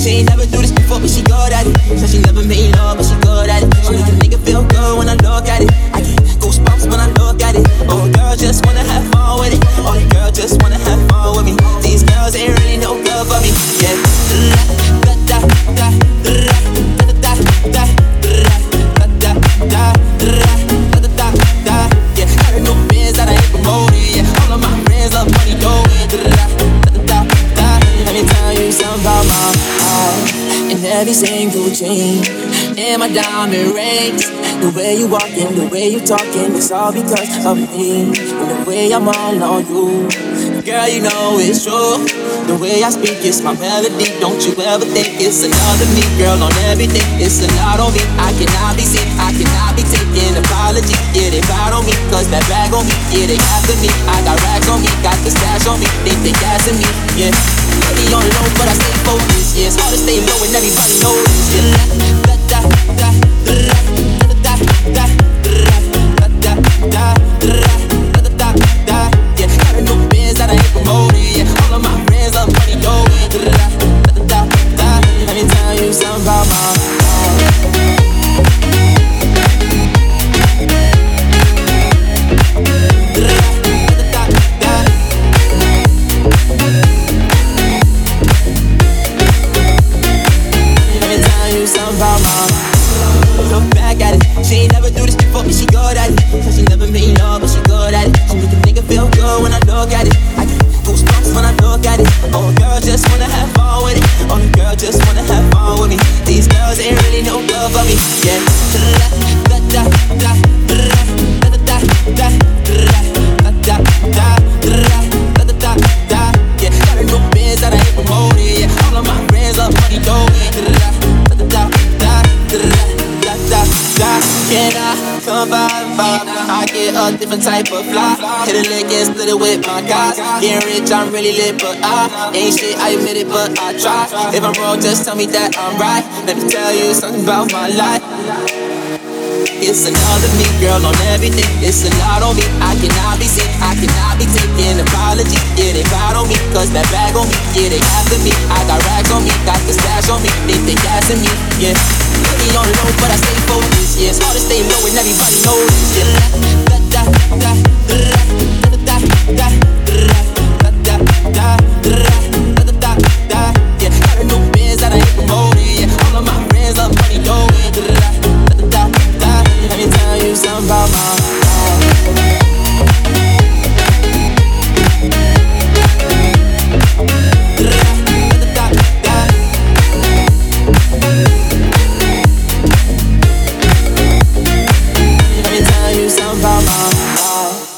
She ain't never do this before, but she good at it. Said she never made love, but she good at it. She make a nigga feel good when I look at it. I get goosebumps when I look at it. Oh, girl, just wanna have fun with it. Oh, girl, just wanna have fun with me. These girls ain't really no good for me. Yeah. Da da da da da da da da da da da da. Yeah, got a new biz that I ain't promoting. Yeah, all of my friends love money, though. Let me tell you something about my heart. And every single chain in my diamond rings. The way you walking, the way you talking, it's all because of me. And the way I'm all on you, girl, you know it's true. The way I speak, it's my melody. Don't you ever think it's another me, girl, on everything. It's a lot on me, I cannot be seen, I cannot be taking apology. Yeah, they proud on me, cause that bag on me. Yeah, they after me, I got racks on me, got the stash on me, think they gassing me, yeah. Money on low, but I stay focused, yeah. It's hard to stay low and everybody knows this, yeah. Da da da da da da da da da da da. Yeah, got a new biz that I ain't promoting, yeah. All of my friends love money, though. Let me tell you something about my heart. Something about my look back at it. She ain't never do this before, but she good at it. Said she never made love, but she good at it. She make a nigga feel good when I look at it. I get goosebumps when I look at it. Oh, girl, just wanna have fun with it. Oh, girl, just wanna have fun with me. These girls ain't really no good for me. Yeah. Da da da da da da da da da da da da. Yeah, got a new biz that I ain't promoting. Yeah, all of my friends love money, though. Can I come by? I get a different type of fly. Hit a lick and split it with my guys. Getting rich, I'm really lit, but I ain't shit, I admit it, but I try. If I'm wrong, just tell me that I'm right. Let me tell you something about my life. It's another me, girl, on everything. It's a lot on me, I cannot be seen, I cannot be taking apology. Yeah, they proud on me, cause that bag on me. Yeah, they after me, I got racks on me, got the stash on me, think they gassing me, yeah. Money on low, but I stay focused, yeah. It's hard to stay low and everybody knows this, yeah. Da da da da da da da da da da da da. Yeah, got a new biz that I ain't promoting, yeah. All of my friends love money, though. Let me tell you something about my heart. Let me tell you something about my heart.